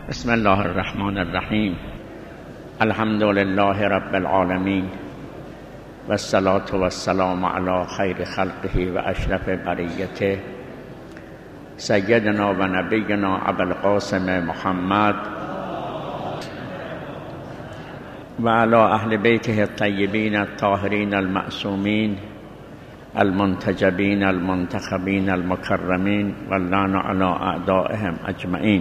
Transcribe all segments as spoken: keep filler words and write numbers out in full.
بسم الله الرحمن الرحیم. الحمد لله رب العالمین و الصلاة و السلام علی خیر خلقه و اشرف بریته سیدنا و نبینا ابوالقاسم محمد و علی اهل بیته الطیبین الطاهرین المعصومین المنتجبین المنتخبین المکرمین واللعن علی اعدائهم اجمعین.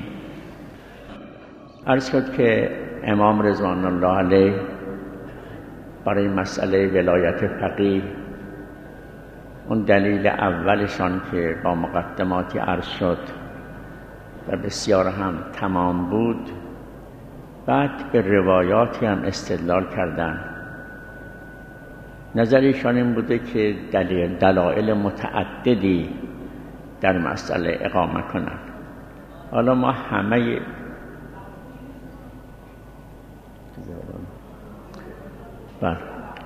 عرض شد که امام رضوان الله علیه برای مسئله ولایت فقیه اون دلیل اولشان که با مقدماتی عرض شد و بسیار هم تمام بود، بعد به روایاتی هم استدلال کردن. نظریشان این بوده که دلیل دلایل متعددی در مسئله اقامه کنند. حالا ما همه بر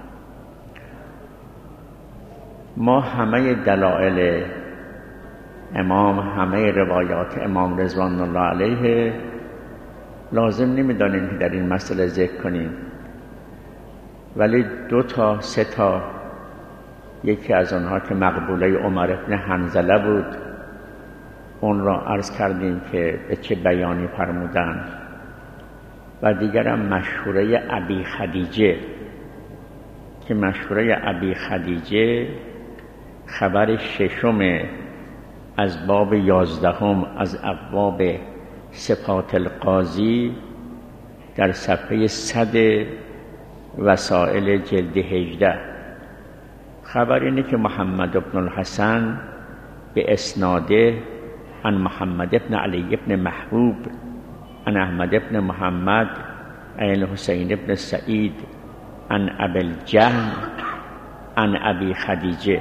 ما همه دلایل امام، همه روایات امام رضوان الله علیه لازم نمیدانیم که در این مسئله ذکر کنیم، ولی دو تا سه تا، یکی از آنها که مقبوله عمر ابن حنظله بود، اون را عرض کردیم که به چه بیانی فرمودند، و دیگرم مشهوره ابی خدیجه که مشهوره ابی خدیجه خبر ششم از باب یازدهم از ابواب صفات القاضی در صفحه صد وسائل جلد هجده. خبر اینه که محمد بن الحسن به اسناده عن محمد بن علی بن محبوب عن احمد بن محمد عن الحسین بن سعید عن ابی الجهم عن ابی خدیجه.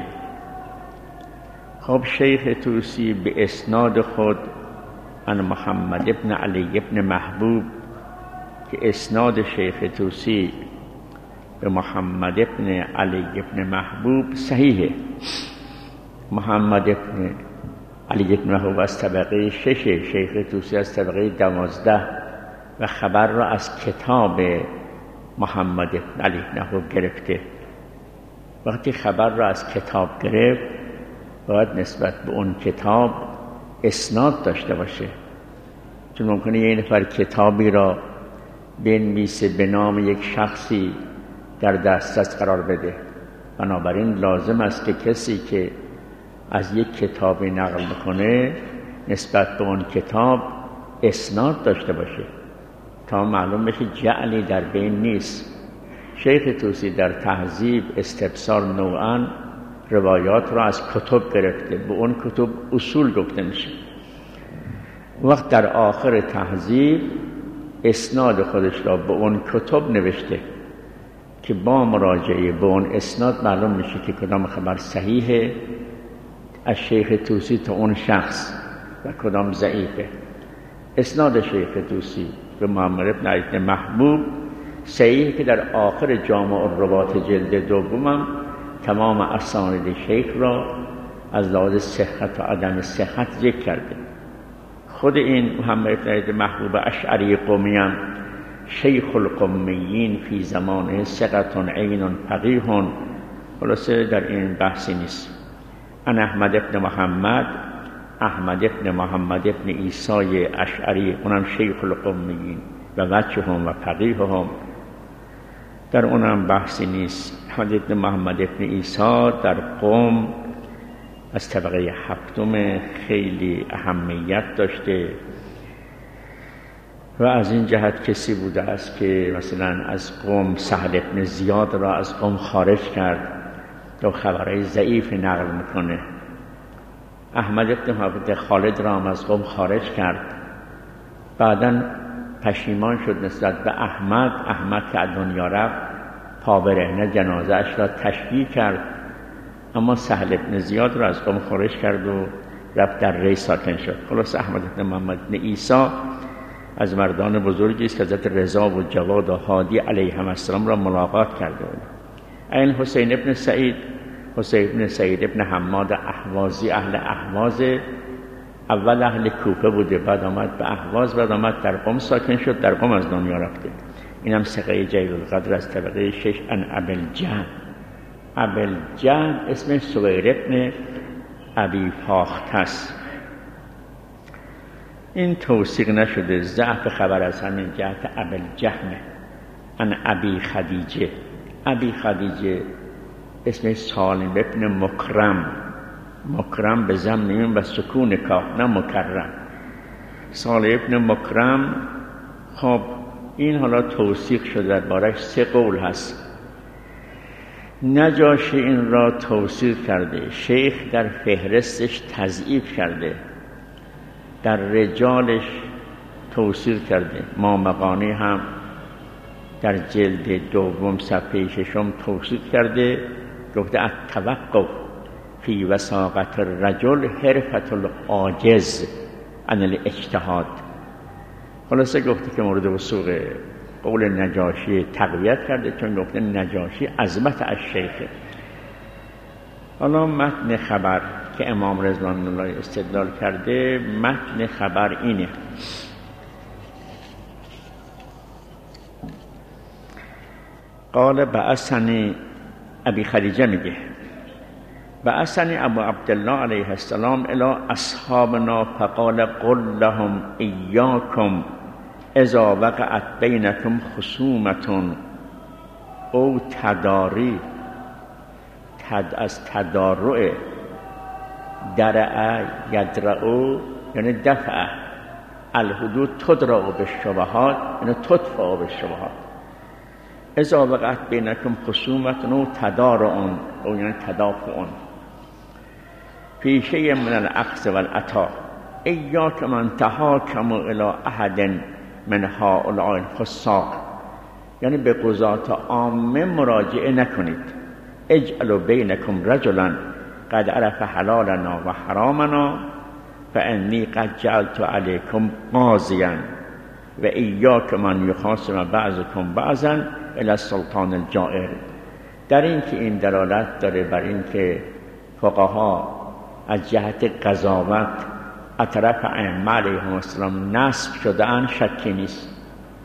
خب شیخ طوسی به اسناد خود عن محمد بن علی بن محبوب، که اسناد شیخ طوسی به محمد بن علی بن محبوب صحیحه. محمد بن علی بن محبوب از طبقه شش، شیخ طوسی از طبقه دوازده، و خبر را از کتاب محمد بن علی بن محبوب گرفته. وقتی خبر را از کتاب گرفت باید نسبت به اون کتاب اسناد داشته باشه، چون ممکنه یه نفر کتابی را بنویسه به نام یک شخصی در دسترس قرار بده. بنابراین لازم است که کسی که از یک کتابی نقل میکنه نسبت به اون کتاب اسناد داشته باشه تا معلوم بشه جعلی در بین نیست. شیخ طوسی در تهذیب استبصار نوعا روایات را از کتب گرفته، به اون کتب اصول گفته میشه. وقت در آخر تهذیب اسناد خودش را به اون کتب نوشته که با مراجعه به اون اسناد معلوم میشه که کدام خبر صحیحه از شیخ طوسی تا اون شخص و کدام ضعیفه. اسناد شیخ طوسی به محمد بن علی بن محبوب صحیح که در آخر جامع الروات جلد دومم تمام اسانید شیخ را از لحاظ صحت و عدم صحت ذکر کرده. خود این محمد بن علی بن محبوب اشعری قمی هم شیخ القمیین فی زمانه ثقة عین فقیه، خلاصه در این بحثی نیست. ان احمد بن محمد احمد بن محمد بن عیسی اشعری، اونم شیخ القمیین و وجههم و فقیههم، در اونم بحثی نیست. احمد بن محمد بن عیسی در قم از طبقه هفتم خیلی اهمیت داشته و از این جهت کسی بوده است که مثلا از قم سهل بن زیاد را از قم خارج کرد تا خبرهای ضعیف نقل میکنه. احمد بن محمد خالد را هم از قم خارج کرد، بعداً پشیمان شد نسبت به احمد. احمد که از دنیا رفت پا برهنه جنازه اش را تشییع کرد، اما سهل بن زیاد را از قم خارج کرد و رفت در ری ساکن شد. خلاص احمد بن محمد بن عیسی از مردان بزرگی است که حضرت رضا و جواد و هادی علیهم السلام را ملاقات کرده بود. این حسین ابن سعید، حسین ابن سعید ابن حماد احوازی اهل اهواز، اول اهل کوفه بوده، بعد آمد به اهواز، بعد آمد در قم ساکن شد، در قم از دنیا رفته. اینم ثقه جلیل القدر از طبقه شش. ان ابوالجهم، ابوالجهم اسم سویر ابن ابی فاخته است. این توثیق نشده، ضعف خبر از همین جهت ابوالجهم. ان ابی خدیجه، ابی خدیجه اسم سالم ابن مکرم، مکرم به ضم و سکون کاف، نه مکرم، سالم ابن مکرم. خب این حالا توثیق شده، در بارش سه قول هست. نجاشی این را توثیق کرده، شیخ در فهرستش تضعیف کرده، در رجالش توثیق کرده، مامقانی هم در جلد دوم صفحه ششم توثیق کرده، گفته التوقف فی وثاقة الرجل حرفة العاجز عن الاجتهاد. خلاصه گفته که مورد وثوق قول نجاشی تقویت کرده، چون گفته نجاشی عظمت از شیخه. حالا متن خبر که امام رضوان الله استدلال کرده، متن خبر اینه: قال بعثنی، ابی خدیجه میگه بعثنی ابو عبدالله علیه السلام الی اصحابنا فقال قل لهم ایاکم اذا وقعت بینکم خصومتون او تداری، تد از تدارع، درع یدرعو یعنی دفع، الحدود تدرع بالشبهات یعنی تدفع بالشبهات. اذا وقعت بینکم خصومتون او تدارعون او یعنی تدافعون فی شیء من الاخذ والعطا ایاکم ان تحاکموا الی احد من هؤلاء الفساق، یعنی به قضات عامه مراجعه نکنید. اجعلوا بینکم رجلا قد عرف حلالنا و حرامنا فانی قد جعلت علیکم قاضیا و ایاکم ان یخاصم بعضکم بعضا الی السلطان الجائر. در این که این دلالت داره بر این که فقها از جهت قضاوت از طرف ائمه علیهم السلام نصب شده اند، شکی نیست.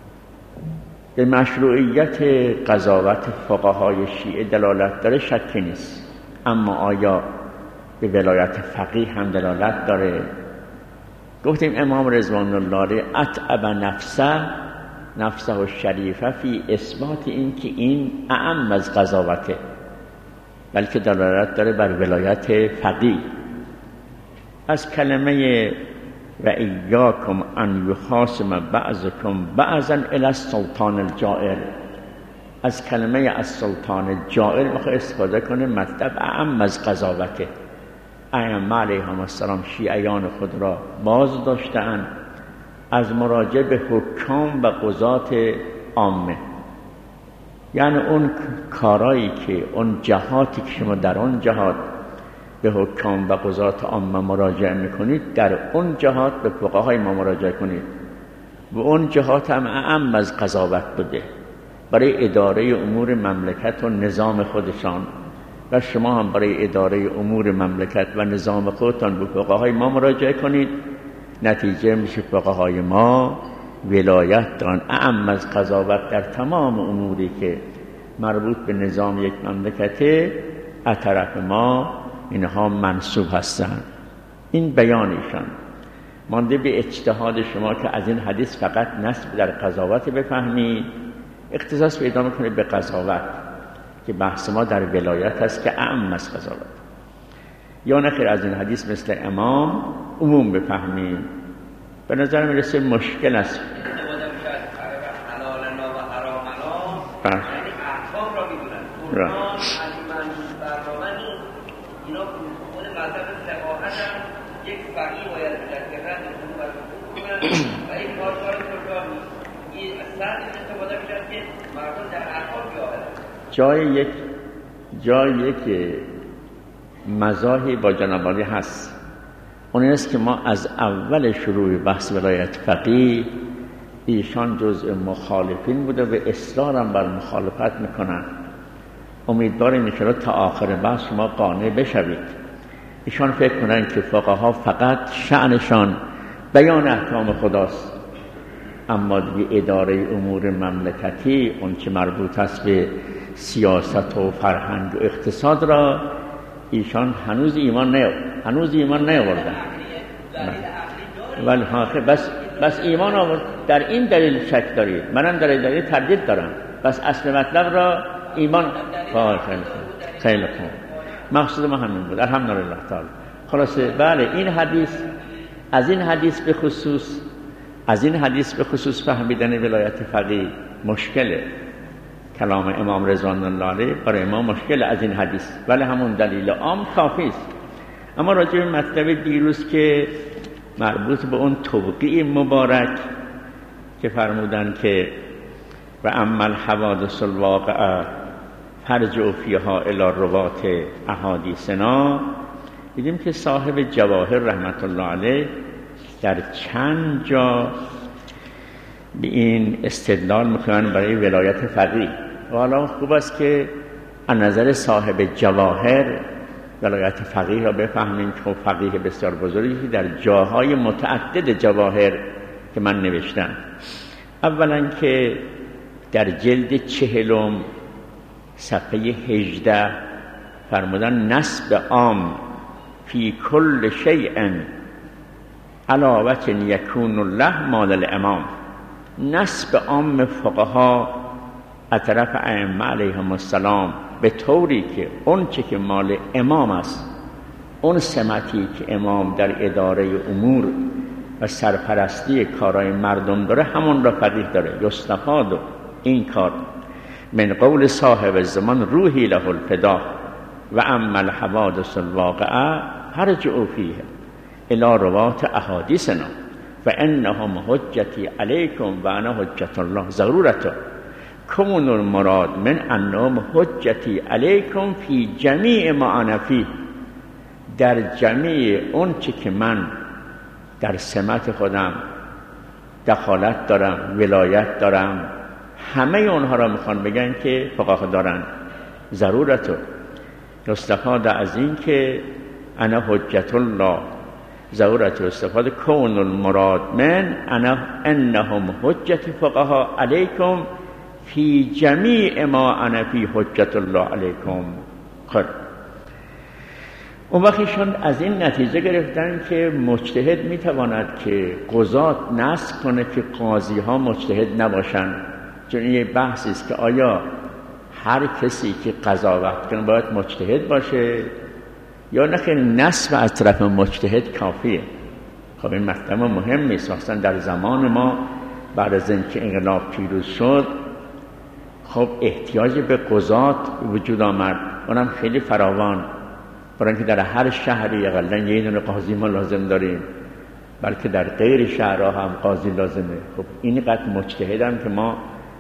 به مشروعیت قضاوت فقهای شیعه دلالت داره، شکی نیست. اما آیا به ولایت فقیه هم دلالت داره؟ گفتیم امام رضوان الله اتعب نفسه نفسه الشریفه فی اثبات این که این اعم از قضاوته، بلکه دلالت داره بر ولایت فقیه. از کلمه و ایاکم ان یخاصم بعضکم بعضا الی السلطان الجائر، از کلمه از سلطان الجائر بخواه استفاده کنه، مطلب اعم از قضاوته. ائمه علیهم السلام شیعیان خود را باز داشتند از مراجعه به حکام و قضات عامه. یعنی اون کارایی که اون جهاتی که شما در اون جهات به حکام و قضات عامه مراجعه میکنید، در اون جهات به فقهای ما مراجعه کنید. و اون جهات هم اعم از قضاوت بوده برای اداره امور مملکت و نظام خودشان، و شما هم برای اداره امور مملکت و نظام خودتان به فقهای ما مراجعه کنید. نتیجه میشه فقهای ما ولایت دارن اعم از قضاوت در تمام اموری که مربوط به نظام یک مملکته. از طرف ما اینها منصوب هستند. این بیانشان مانده به اجتهاد شما که از این حدیث فقط نصب در قضاوت بفهمید، اختصاص پیدا میکنه به قضاوت که بحث ما در ولایت هست که اعم از قضاوت، یا نخیر از این حدیث مثل امام عموم بفهمید. به نظر میرسه مشکل است. جای یک جای یک مزاحی با جناب عالی هست، اون است که ما از اول شروع بحث ولایت فقیه ایشان جزء مخالفین بوده و اصرارم بر مخالفت میکنن. امیدواریم ان تا آخر بحث شما قانع بشوید. ایشان فکر کنن که فقها فقط شأنشان بیان احکام خداست، اما دیگه اداره امور مملکتی، اون که مربوط است به سیاست و فرهنگ و اقتصاد را ایشان هنوز ایمان نه هنوز ایمان نیاوردن. ولی بس بس ایمان آورد. در این دلیل شک دارید، منم در این دلیل تردید دارم، بس اصل مطلب را ایمان. خیلی خیلی خوب، مقصود ما همین بود. الحمدلله تعالی. خلاصه بله، این حدیث از این حدیث به خصوص از این حدیث به خصوص فهمیدن ولایت فقیه مشکله. کلام امام رضوان الله علیه برای ما مشکل از این حدیث، ولی همون دلیل عام کافی است. اما راجع به مطلب دیروز که مربوط به اون توقیع مبارک که فرمودن که و اما الحوادث الواقعه فرجع فیها الی روات احادیثنا، دیدیم که صاحب جواهر رحمت الله علیه در چند جا به این استدلال میکنن برای ولایت فقیه. و حالا خوب است که از نظر صاحب جواهر ولایت فقیه را بفهمیم که فقیه بسیار بزرگی در جاهای متعدد جواهر که من نوشتم. اولا که در جلد چهلم صفحه هجده فرمودن نسب عام فی کل شیء علاوه یکون الله مال الامام. نسب عام فقها از طرف ائمه علیهم السلام به طوری که اون چه که مال امام است، اون سمتی که امام در اداره امور و سرپرستی کارهای مردم داره، همون را فقیه داره. یستفاد این کار من قول صاحب زمان روحی له الفدا و اما الحوادث الواقعه فرجعوا فیه الی روات احادیثنا فانهم حجتی علیکم و انا حجت الله ضرورتا کمون المراد من انهم حجتی علیکم فی جمیع ما انا فیه. در جمیع اون چی که من در سمت خودم دخالت دارم، ولایت دارم، همه اونها را میخوان بگن که فقها دارن. ضرورتو استفاده از این که انا حجت الله، ضرورت استفاده کون المراد من انا انهم حجت فقها علیکم فی جمیع ما انا فی حجت الله علیکم. خب اون وقتشون از این نتیجه گرفتن که مجتهد میتواند که قضات نسخ کنه که قاضی ها مجتهد نباشن. چون این یه بحثی است که آیا هر کسی که قضاوت کنه باید مجتهد باشه یا نه که نسب از طرف مجتهد کافیه. خب این مطلب مهم نیست. مثلا در زمان ما بعد از اینکه انقلاب پیروز شد، خب احتیاج به قضات وجود آمد، اونم خیلی فراوان، برای اینکه در هر شهری اقلا یه دونه قاضی ما لازم داریم، بلکه در غیر شهرها هم قاضی لازمه. خب اینقدر مجتهد هم که ما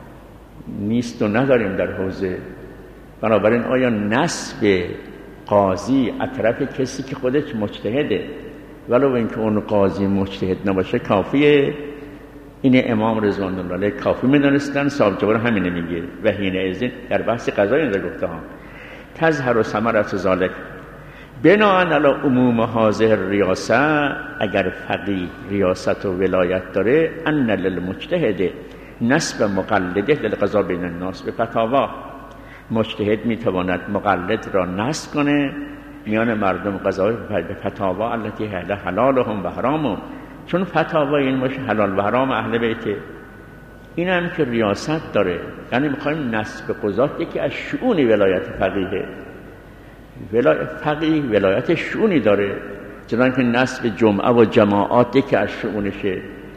نیست و نداریم در حوزه. بنابراین آیا نسب قاضی از طرف کسی که خودش مجتهده ولو اینکه اون قاضی مجتهد نباشه کافیه؟ این امام رضوان الله علیه کافی می‌دونستن. صاحب جواهر همینه میگه و حین اذن در بحث قضایی این گفته ها تظهر ثمرة ذلک بناء علی عموم هذه الریاسه. اگر فقیه ریاست و ولایت داره، ان للمجتهد نسب مقلده للقضاء بین الناس به فتاوا. مجتهد میتواند مقلد را نسب کنه میان مردم قضا به فتاوا التي هي حلالهم و حرامهم، چون فتاوا این باشه حلال و حرام اهل بیته. این هم که ریاست داره، یعنی میخوایم نسب قضات یکی از شؤون ولایت فقیه. ولایت فقیه ولایت شؤونی داره، چنانکه نسب جمعه و جماعات یکی از شؤونشه،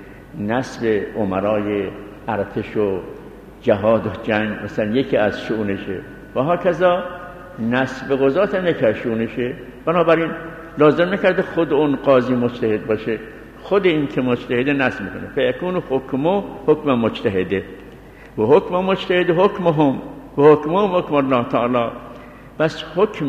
نسب امرای ارتش و جهاد و جنگ مثلا یکی از شؤونشه و هاکذا نسب قضات هم یکی از شؤونشه. بنابراین لازم نکرده خود اون قاضی مجتهد باشه، خود این که مجتهد نسب میکنه. فیکون حکمو حکم مجتهده و حکم مجتهد حکمهم و حکمهم حکم الله تعالی. بس حکم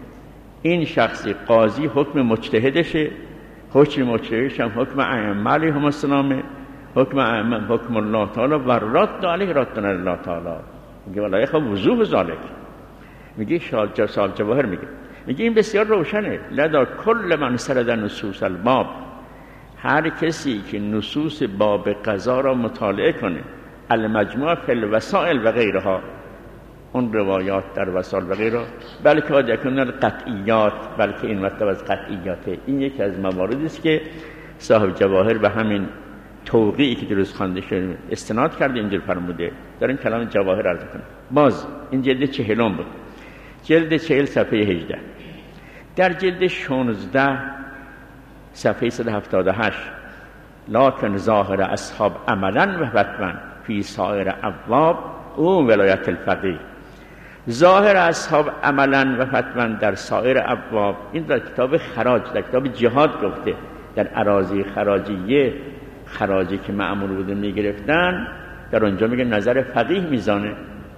این شخصی قاضی حکم مجتهدشه، حکم مجتهدش هم حکم ائمه علیهم السلام، حکم ائمه حکم الله تعالی و رد علیه رد الله تعالی. میگه ولایت خب وضوح ذالک. میگه شال صاحب جواهر میگه میگه این بسیار روشنه. لدا کل من سرد نصوص الباب، هر کسی که نصوص باب قضا را مطالعه کنه، المجموع فی الوسائل و غیرها، اون روایات در وسائل و غیرها، بلکه قد یکون القطعیات، بلکه این مطلب از قطعیاته. این یکی از مواردی است که صاحب جواهر به همین توقیعی که درست خوانده شده استناد کرده اینجور فرموده. داریم کلام جواهر عرض کنم. باز این جلد چهلم بود، جلد چهل صفحه هجده. در جلد شانزده صفحه صد و هفتاد و هشت، لکن ظاهر اصحاب عملا و فتوا فی سایر ابواب او ولایت الفقیه. ظاهر اصحاب عملا و فتوا در سایر ابواب، این در کتاب خراج، در کتاب جهاد گفته، در اراضی خراجیه، خراجی که معمول بوده میگرفتن، در اونجا میگه نظر فقیه میزانه.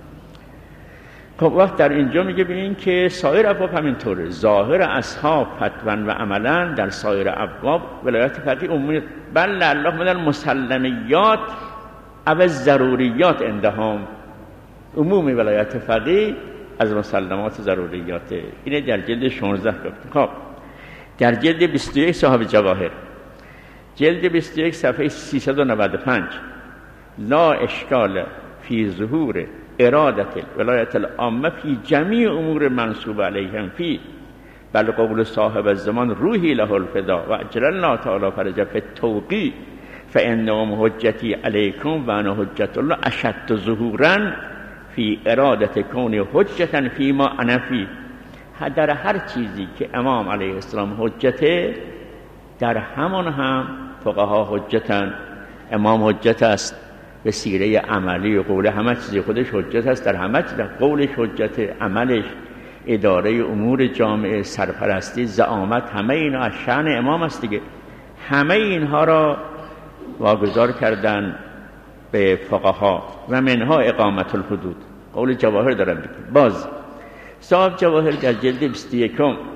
خب وقت در اینجا میگه ببین که سایر ابواب همینطوره، ظاهر اصحاب فتوا و عملا در سایر ابواب ولایت فقیه عمومی، بل الله من المسلمیات او ضروریات عندهم، عمومی ولایت فقیه از مسلمات ضروریاته. اینه در جلد شانزده گفته. خب در جلد بیست و یک صاحب جواهر، جلد بیست و یک صفحه سیصد و نود و پنج، لا اشکال فی ظهور ارادت ولایت العامه فی جمیع امور منصوب علیهم فی، بل قول صاحب الزمان روحی له الفدا و اجل الله تعالی فرج فی التوقیع فانهم حجتی علیکم و انا حجت الله اشد ظهورا فی ارادت کون حجتا فی ما انا فی. در هر چیزی که امام علیه السلام حجته، در همان هم فقها حجتن. امام حجت است به سیره عملی و قول، همه چیزی خودش حجت است، در همه چیز قولش حجت، عملش، اداره امور جامعه، سرپرستی، زعامت، همه اینا از شأن امام است دیگه. همه اینها را واگذار کردن به فقها و منها اقامت الحدود. قول جواهر دارم بگیم. باز صاحب جواهر در جلد بیست و یک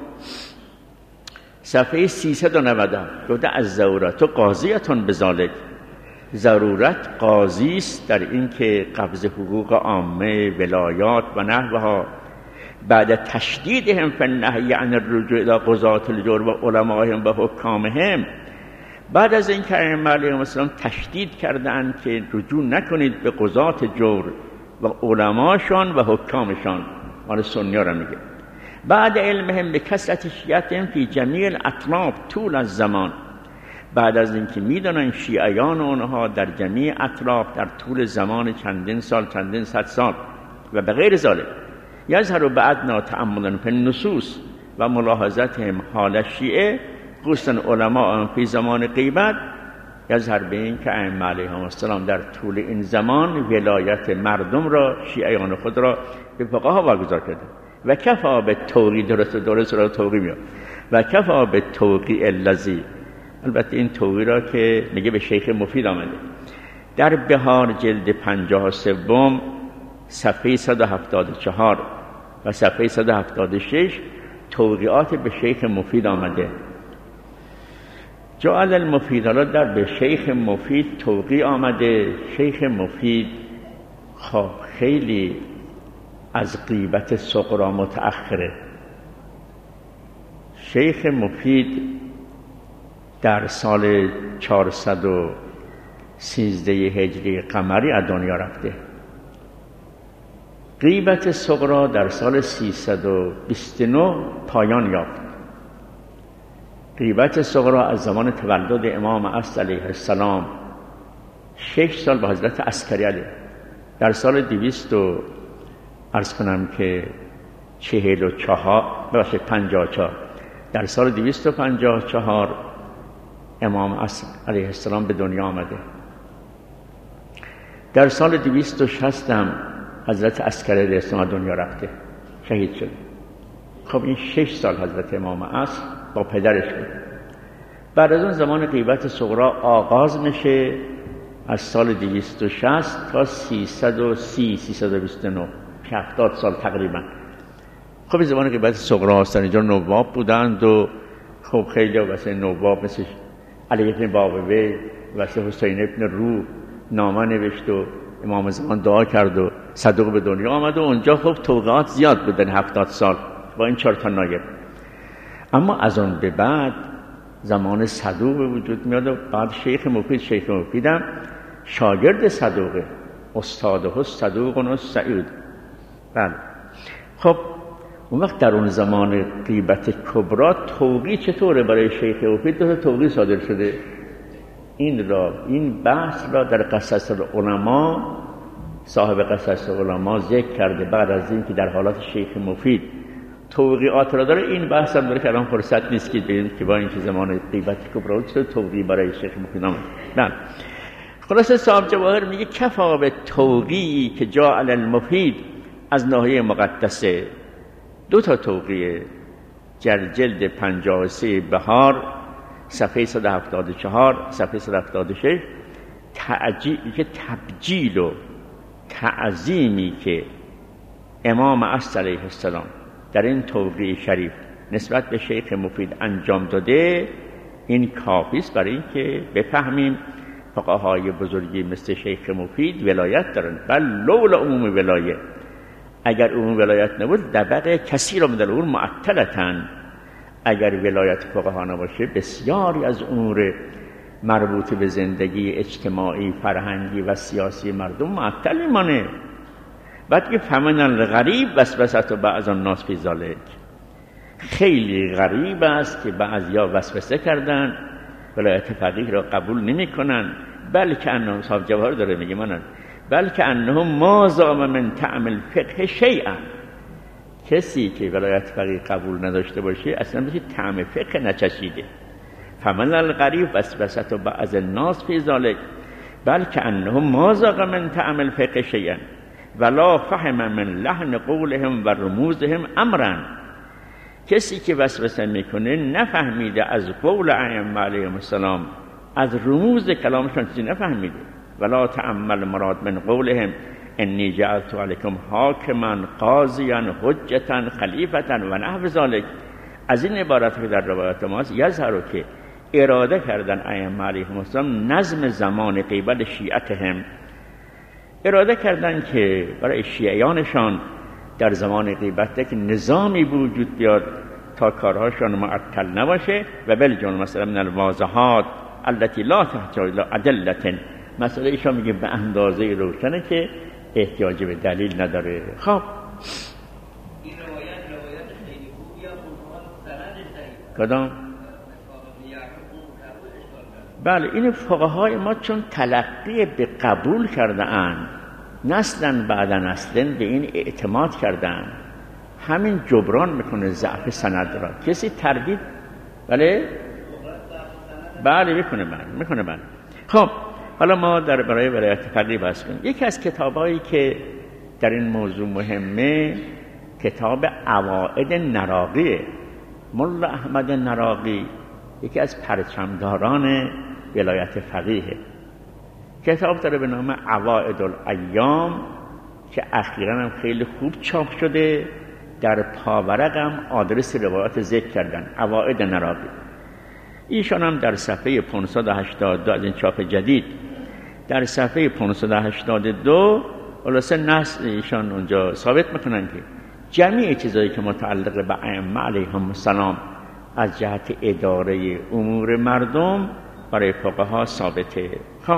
صفحه سیصد و نود گفته از ضرورت و قاضیتون بذالک، ضرورت قاضی است در این که قبض حقوق عامه، ولایات و نحوها بعد تشدیدهم فی النهی عن الرجوع الی قضاة الجور و علمائهم و حکامهم، بعد از این که ائمه علیهم السلام تشدید کردند که رجوع نکنید به قضاة جور و علماشان و حکامشان، مال سنی ها را میگه، بعد علمهم به کثرت شیعتهم فی جمیع الاطراف طول الزمان، بعد از اینکه میدونن شیعیان اونها در جمیع اطراف در طول زمان چندین سال، چندین صد سال و به غیر ذلک، یظهر بعدنا تأملا فی النصوص و ملاحظتهم حال شیعه خصوصا علماء فی زمان غیبت، یظهر به این که ائمه علیهم السلام در طول این زمان ولایت مردم را، شیعیان خود را به فقها واگذار کرده. و کفا به توقی، درست درست را توقی میاد، و کفا به توقی الذی، البته این توقی را که میگه به شیخ مفید آمده در بهار جلد پنجاه و سوم صفحه صد و هفتاد و چهار و صفحه صد و هفتاد و شش توقیات به شیخ مفید آمده. جعل المفید، حالا در به شیخ مفید توقی آمده. شیخ مفید خب خیلی از غیبت صغرا متأخره. شیخ مفید در سال چهارصد و سیزده هجری قمری از دنیا رفته. غیبت صغرا در سال سیصد و بیست و نه پایان یافت. غیبت صغرا از زمان تولد امام عصر علیه السلام شش سال به حضرت عسکری علیه، در سال دویست و عرض کنم که چهل و چهار ببخشید پنجاه و چهار، در سال دویست و پنجاه و چهار امام عصر علیه السلام به دنیا آمده. در سال دویست و شصت هم حضرت عسکری علیه السلام دنیا رفته، شهید شد. خب این شش سال حضرت امام عصر با پدرش بود. بعد از اون زمان غیبت صغرا آغاز میشه از سال دویست و شصت تا سیصد و سی سیصد و بیست و نه، هفتاد سال تقریبا. خب این زمان غیبت صغرا هستن. اینجا نواب بودند و خب خیلی واسه نواب مثل علی ابن باقوی، واسه حسین ابن روح نامه نوشت و امام زمان دعا کرد و صدوق به دنیا آمد و اونجا خب توقعات زیاد بودن، هفتاد سال با این چهار تا نایب. اما از اون به بعد زمان صدوق وجود میاد و بعد شیخ مفید شیخ مفیدم شاگرد صدوقه، استاده صدوق و سعید. بله. خب اون وقت در اون زمان غیبت کبرا توقی چطوره برای شیخ مفید؟ دو تا توقی صادر شده. این را این بحث را در قصص العلماء صاحب قصص العلماء ذکر کرده. بعد از این که در حالات شیخ مفید توقیعات را داره، این بحث هم داره که الان فرصت نیست که ببینیم که با این که زمان غیبت کبرا چه توقی برای شیخ مفید آمد. نه خلاصه صاحب جواهر میگه کفا به توقیعی که جا علی المفید از ناحیه مقدسه. دو تا توقیه در جلد پنجاه و سه بهار صفحه صد و هفتاد و چهار صفحه صد و هفتاد و شش تعجیل که تبجیل و تعظیمی که امام عصر علیه السلام در این توقیع شریف نسبت به شیخ مفید انجام داده، این کافی است برای اینکه بفهمیم فقهای بزرگی مثل شیخ مفید ولایت دارن. بل لولا عموم ولایت، اگر عموم ولایت نبود دبق کسی را مدل اون معطلتن. اگر ولایت فقها نباشه بسیاری از امور مربوط به زندگی اجتماعی، فرهنگی و سیاسی مردم معطل میمانه. بعد که فمن الغریب وسوسه بعض الناس فی ذلک، خیلی غریب است که بعضیا وسوسه کردن ولایت فقیه را قبول نمی کنن. بلکه انهم صاحب جواهر داره میگه منن بلکه انهم ما زام من طعم الفقه شیئا، کسی که ولایت فقیه قبول نداشته باشه اصلا بشه طعم فقه نچشیده. فمن الغریب وسوسه بعض الناس فی ذلک بلکه انهم ما زاغ من طعم الفقه شیئا ولا فهم من لحن قولهم و رموزهم امرا، کسی که وسوسه میکنه نفهمیده از قول ائمه علیهم السلام، از رموز کلامشون چیزی نفهمیده. ولا تأمل مراد من قولهم انی جعلت علیکم حاکما قاضیا حجتا خلیفتا و نحو ذلک. از این عبارت که در روایات ماست یظهر که اراده کردن ائمه علیهم السلام نظم زمان قبل شیعتهم، اراده کردن که برای شیعیانشان در زمان غیبت که نظامی وجود بیاد تا کارهاشان معطل نباشه. و بلجون مثلا من الواضحات التي لا تحتاج الى ادله، مسئله ایشان میگه به اندازه روشنه که احتیاج به دلیل نداره. خب این روایت روایت خیلی خوبیه، خودمان سندش صحیحه. کدام؟ بله این فقهای ما چون تلقی به قبول کرده اند، نسلن بعد نسلن به این اعتماد کردن، همین جبران میکنه ضعف سند را. کسی تردید بله بله میکنه بله میکنه بله. خب حالا ما در برای ولایت فقیه بحث کنیم. یکی از کتابایی که در این موضوع مهمه کتاب عوائد نراقی، ملا احمد نراقی یکی از پرچمداران ولایت فقیه. کتاب داره به نام عوائد الایام که اخیراً هم خیلی خوب چاپ شده. در پاورق هم آدرس روایات ذکر کردن، عوائد نراقی. ایشان هم در صفحه پانصد و هشتاد و دو از این چاپ جدید، در صفحه پانصد و هشتاد و دو خلاصه نص ایشان اونجا ثابت میکنن که جمعی چیزایی که متعلق به ائمه علیهم السلام از جهت اداره امور مردم برای فقها ثابته. خب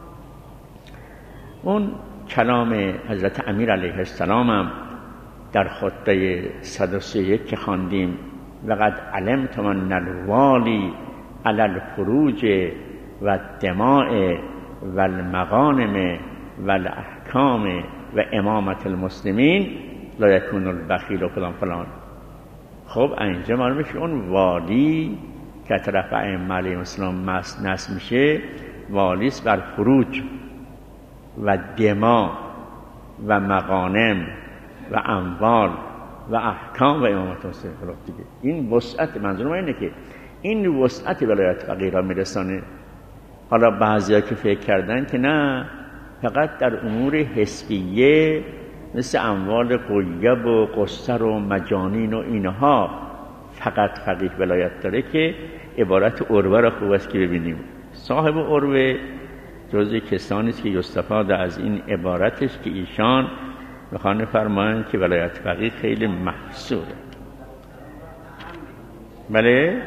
اون کلام حضرت امیر علیه السلام هم در خطبه صد و سی و یک که خواندیم لقد علمت من الوالی علی الفروج و الدماء و المغانم و الاحکام و امامت المسلمین لا یکون البخیل و فلان فلان. خب اینجا معلومه که اون والی که طرف ائمه علیهم السلام نصب میشه والیست بر فروج و دما و مغانم و اموال و احکام و امامت المسلمین. دیگه این وسعت، منظور من اینه که این وسعت ولایت فقیه را میرسانه. حالا بعضیا که فکر کردن که نه فقط در امور حسبیه مثل اموال غیب و قصر و مجانین و اینها فقط فقیه ولایت داره، که عبارت عروه را خوب است که ببینیم. صاحب عروه جزء کسانی است که یستفاد از این عبارتش که ایشان میخوان فرمایند که ولایت فقیه خیلی محصوره. بله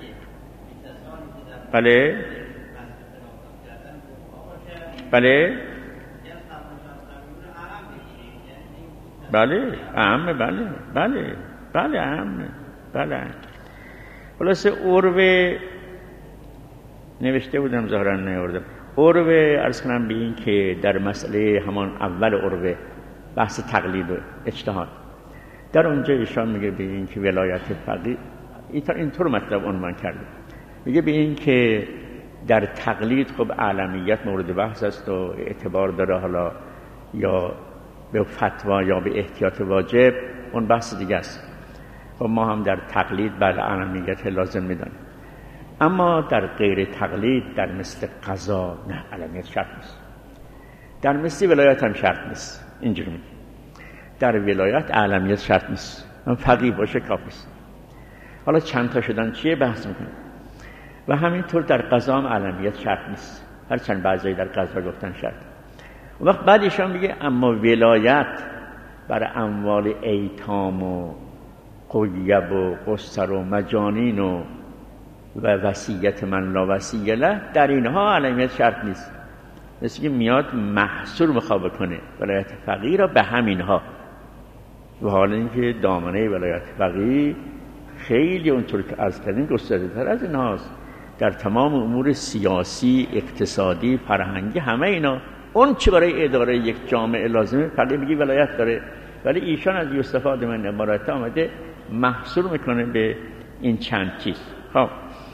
بله بله بله اهمه بله بله بله اهمه بله. خلاصه عروه نوشته بودم ظاهرا نیاوردم. عروه عرض کنم به این که در مسئله همان اول عروه بحث تقلید و اجتهاد، در اونجا ایشان میگه به این که ولایت فقیه اینطور مطلب عنوان کرده، میگه به این که در تقلید خب اعلمیت مورد بحث است و اعتبار داره، حالا یا به فتوا یا به احتیاط واجب اون بحث دیگه است. خب ما هم در تقلید بعد اعلمیت لازم میدانیم، اما در غیر تقلید در مثل قضا نه اعلمیت شرط نیست، در مثل ولایت هم شرط نیست. اینجوری میگه در ولایت اعلمیت شرط نیست، من فقیه باشه کافی است. حالا چند تا شدن چیه بحث میکنیم. و همینطور در قضا هم اعلمیت شرط نیست، هرچند بعضی در قضا گفتن شرط. اون وقت بعد ایشان میگه اما ولایت بر اموال ایتام و قیب و قصر و مجانین و و وصیت من لا وصیه له، در اینها اعلمیت شرط نیست. مثل که میاد محصور مخابه کنه ولایت فقیه را به همینها، و حالا اینکه دامنه ولایت فقیه خیلی اونطور که عرض کردیم گسترده تر از این هاست، در تمام امور سیاسی، اقتصادی، فرهنگی، همه اینا اون چه برای اداره یک جامعه لازمه فقیه میگه ولایت داره، ولی ایشان از یوستفاده من عبارت آمده محصور میکنه به این چند چیز. خب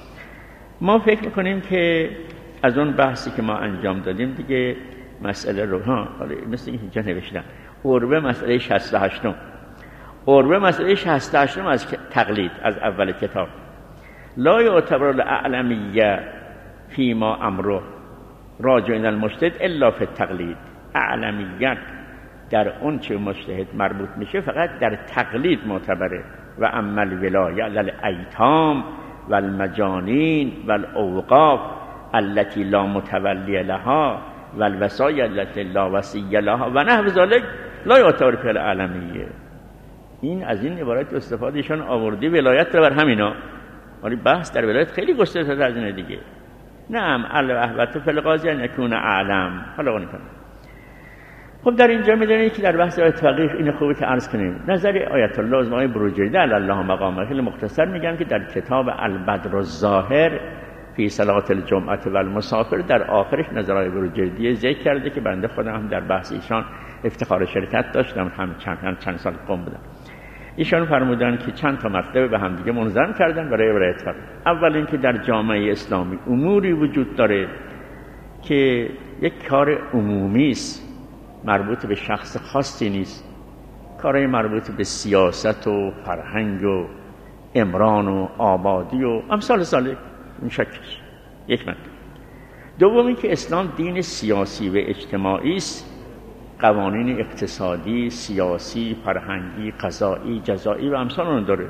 ما فکر میکنیم که از اون بحثی که ما انجام دادیم دیگه مسئله رو ها مثل این اینجا نوشتم عروه مسئله شصت و هشت عروه مسئله شصت و هشت از تقلید از اول کتاب لا یعتبر الاعلمیه فیما امره راجع الى المجتهد الا فی التقلید. اعلمیت در اون چه مجتهد مربوط میشه فقط در تقلید معتبره. و اما الولایه للایتام والمجانین والاوقاف التي لا متولی لها والوصايا التي لا وصی لها و نحو ذلك لا یعتبر فی الاعلمیه. این از این عبارت استفادهشان آوردی ولایت رو بر همینا، ولی بحث در ولایت خیلی گسترده از این دیگه. نعم الوهبت فی القاضی ان یکون اعلم. حالا اون کنم. خب در اینجا می‌دونید که در بحث فقیه این خوبه که عرض کنیم نظر آیت الله از مای بروجردی علی الله مقامه خیلی مختصر میگم که در کتاب البدر الظاهر فی صلاة الجمعه و المسافر در آخرش نظرهای بروجردی ذکر کرده که بنده خودم هم در بحث ایشان افتخار شرکت داشتم، هم چند هم چند سال قم بودم. ایشان فرمودن که چند تا مطلب به هم دیگه منظم کردن برای ولایت فقیه. اول اینکه در جامعه اسلامی اموری وجود داره که یک کار عمومی است، مربوط به شخص خاصی نیست، کارهای مربوط به سیاست و فرهنگ و عمران و آبادی و امثال ذالک این شکلش یک مطلب. دومی که اسلام دین سیاسی و اجتماعی است، قوانین اقتصادی، سیاسی، فرهنگی، قضایی، جزایی و امثال اون داره.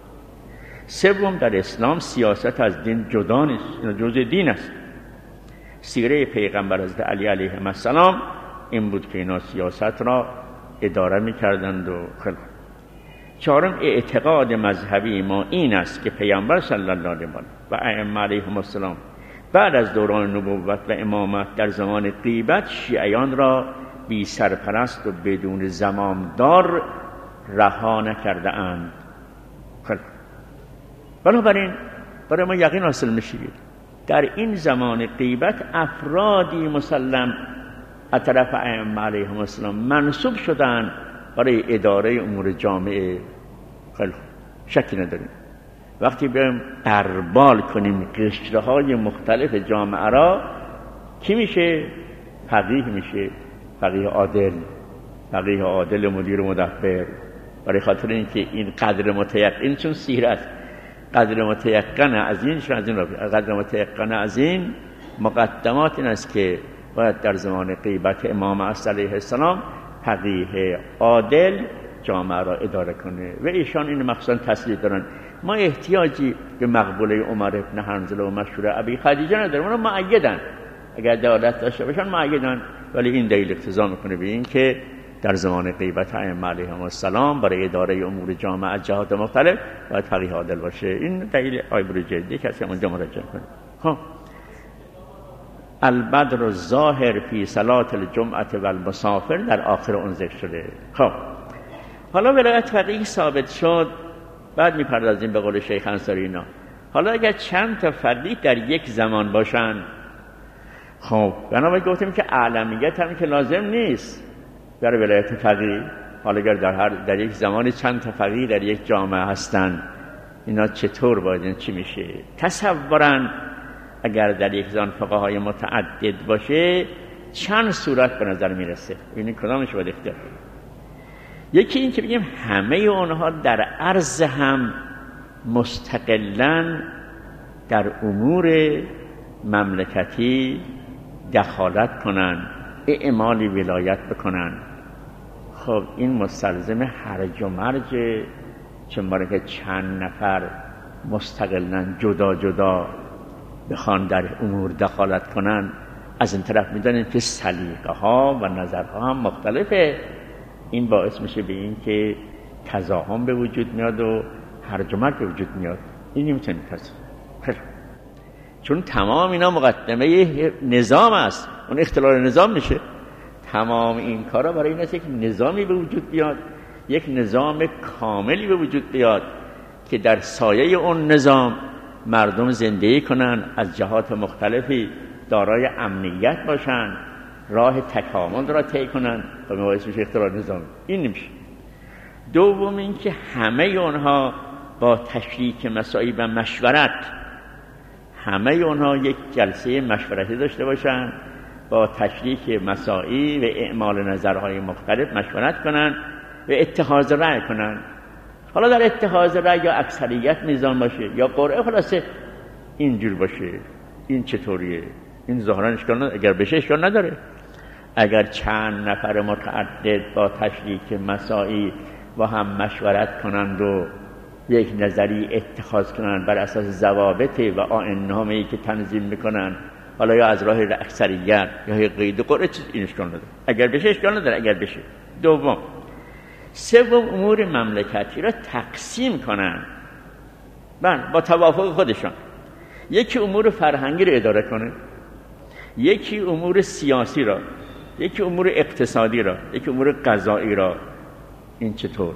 سوم در اسلام سیاست از دین جدا نیست، این جزء دین است. سیره پیغمبر حضرت علی علیه السلام این بود که اینا سیاست را اداره می‌کردند و خلق. چهارم اعتقاد مذهبی ما این است که پیامبر صلی الله علیه و ائمه علیهم السلام بعد از دوران نبوت و امامت در زمان غیبت شیعیان را بی سرپرست و بدون زمامدار رها نکرده اند. خلق. بنابراین برای ما یقین حاصل میشه در این زمان غیبت افرادی مسلم از طرف ائمه علیهم السلام منصوب شدن برای اداره امور جامعه. خیلی شکی نداریم وقتی بیایم اربال کنیم قشرهای مختلف جامعه را کی میشه؟ فقیه میشه، فقیه عادل، فقیه عادل مدیر مدبر. برای خاطر اینکه این قدر متیقن چون سیرت قدر متیقن از این از این قدر متیقن از این مقدمات این است که باید در زمان غیبت امام علیه السلام فقیه عادل جامعه را اداره کنه و ایشان این مخصوصا تسلیح دارن. ما احتیاجی به مقبوله عمر ابن حنظله و مشهور ابی خدیجه نداریم، اونا معیدن، اگر دولت داشته باشن معیدن، ولی این دلیل اقتضا میکنه به این که در زمان غیبت ائمه علیهم السلام برای اداره امور جامعه از جهات مختلف باید فقیه عادل باشه. این دلیل آیه جدی کسی اونجا مراجعه کنه. خب البدر الظاهر فی صلات الجمعه و المسافر در آخر اون ذکر شده. خب حالا ولایت فقیه ثابت شد، بعد میپردازیم به قول شیخ انصاری اینا. حالا اگر چند تا فقیه در یک زمان باشن، خب بنابراین گفتیم که اعلمیت هم که لازم نیست در ولایت فقیه. حالا اگر در هر در یک زمانی چند تا فقیه در یک جامعه هستن، اینا چطور باید، این چی میشه؟ تصورن اگر در یک زمان فقهای متعدد باشه چند صورت به نظر میرسه. ببینید کدامش باید اختیار کنیم. یکی این که بگیم همه اونها در عرض هم مستقلاً در امور مملکتی دخالت کنن، اعمال ولایت بکنن. خب این مستلزم هرج و مرج، چون برای که چند نفر مستقلاً جدا جدا بخوان در امور دخالت کنن. از این طرف میدونید که سلیقه ها و نظرها هم مختلفه. این باعث میشه به این که تضاهم به وجود میاد و هرج و مرج به وجود میاد. این نمیتونه تصور، چون تمام اینا مقدمه نظام است. اون اختلال نظام میشه. تمام این کارا برای این است یک نظامی به وجود بیاد، یک نظام کاملی به وجود بیاد که در سایه اون نظام مردم زندگی کنن، از جهات مختلفی دارای امنیت باشن، راه تکامل را طی کنن و باعث میشه اختلال نظام. این نمیشه. دوم این که همه اونها با تشریک مسائل و مشورت، همه اونها یک جلسه مشورتی داشته باشن، با تشریک مسائل و اعمال نظرهای مختلف مشورت کنن و اتخاذ رأی کنن. حالا در اتخاذ رأی یا اکثریت میزان باشه یا قرعه، خلاصه اینجور باشه. این چطوریه؟ این ظاهرا اشکال نداره. اگر بشه اشکال نداره. اگر چند نفر متعدد با تشریک مسائل و هم مشورت کنند و یک نظری اتخاذ کنند بر اساس ضوابط و آیین‌نامه‌ای که تنظیم میکنن، حالا یا از راه اکثریت یا قید قرعه، چیز این اشکال نداره. اگر بشه اشکال نداره. اگر بشه. دوم سوم امور مملکتی را تقسیم کنن، بله، با توافق خودشان. یکی امور فرهنگی را اداره کنه، یکی امور سیاسی را، یکی امور اقتصادی را، یکی امور قضایی را. این چطور؟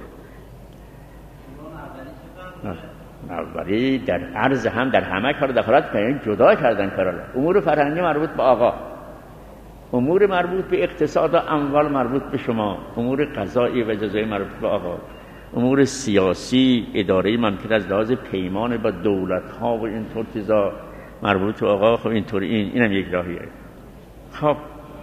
اولی در عرض هم در همه کار دخالت کردن، جدا کردن کارا را. امور فرهنگی مربوط به آقا، امور مربوط به اقتصاد و اموال مربوط به شما، امور قضایی و جزایی مربوط به آقا، امور سیاسی اداره ممکن از لحاظ پیمان با دولت ها و اینطور چیزا مربوط به آقا. خب اینطور این اینم یک راهیه. خب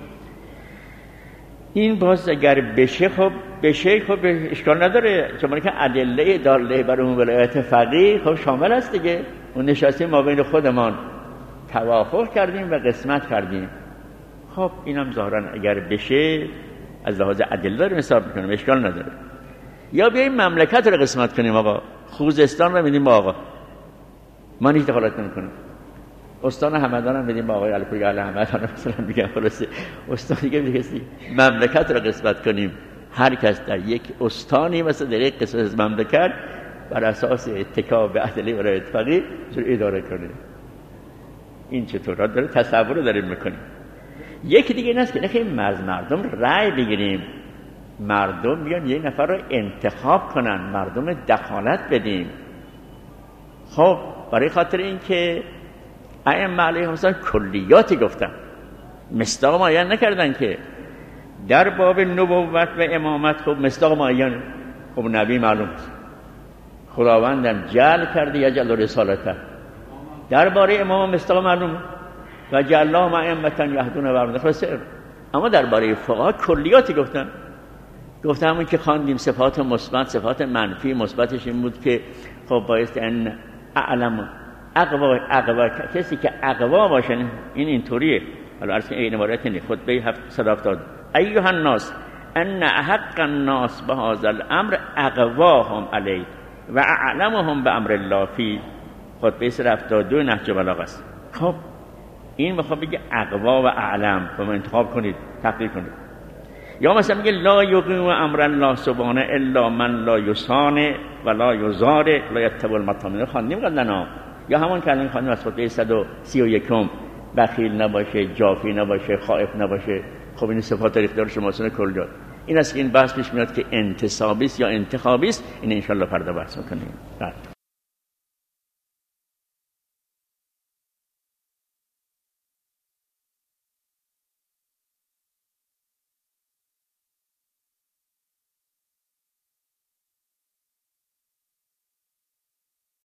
این باز اگر بشه، خب بشه، خب اشکال نداره، چون که ادله داله بر اون ولایت فقیه خب شامل است دیگه. اون نشستیم ما بین خودمان توافق کردیم و قسمت کردیم. خب اینم ظاهرا اگر بشه از لحاظ ادله داریم حساب میکنیم، اشکال نداره. یا بیاییم مملکت رو قسمت کنیم، آقا خوزستان رو میدیم با آقا، ما هیچ دخالت نمیکنیم. استان همدان هم بدیم با آقای الکوی علی همدان مثلا، میگم خلاصه استان دیگه میگستی مملکت رو قسمت کنیم. هر کس در یک استانی مثلا در یک قسمت از مملکت بر اساس اتکا به ادله ولایت فقیه چون اداره کنه. این چطور داره؟ تصور رو داریم میکنیم. یکی دیگه این است که نخیم از مردم رأی بگیریم، مردم بیان یک نفر رو انتخاب کنن، مردم دخالت بدیم. خب برای خاطر این که ائمه علیهم السلام کلیاتی گفتن، مصداق معین نکردن که در باب نبوت و امامت. خب مصداق معین، خب نبی معلوم است، خداوندم جعل کرده یجعل رسالته. درباره امام مصداق معلومه و جعلهم ائمة یهدون بامرنا. خلاص اما درباره فقها کلیاتی گفتن. گفتن همون که خواندیم صفات مثبت، صفات منفی. مثبتش این بود که خب باید ان اعلم اقوا اقوا کسی که اقوا باشن، این اینطوریه. حالا عرض این عبارت نه خطبه هفتصد و هفتاد ایها الناس ان احق الناس بهذا الامر اقواهم علیه و اعلمهم بامر الله فی. خطبه صد و هفتاد و دو نهج بلاغه است. خب این میخواد بگه اقوا و اعلم، شما انتخاب کنید، تقدیر کنید. یا مثلا میگه لا یقیم امر الله سبحانه الا من لا یسانه و لا یزاره لا یتبع المطامین. خواندیم قبلا. یا همون که الان خواندیم از خطبه صد و سی و یک، بخیل نباشه، جافی نباشه، خائف نباشه. خب این صفات اختیار شماسون کلیات. این است که این بحث پیش میاد که انتصابی است یا انتخابی است. این ان شاء الله فردا بحث میکنیم.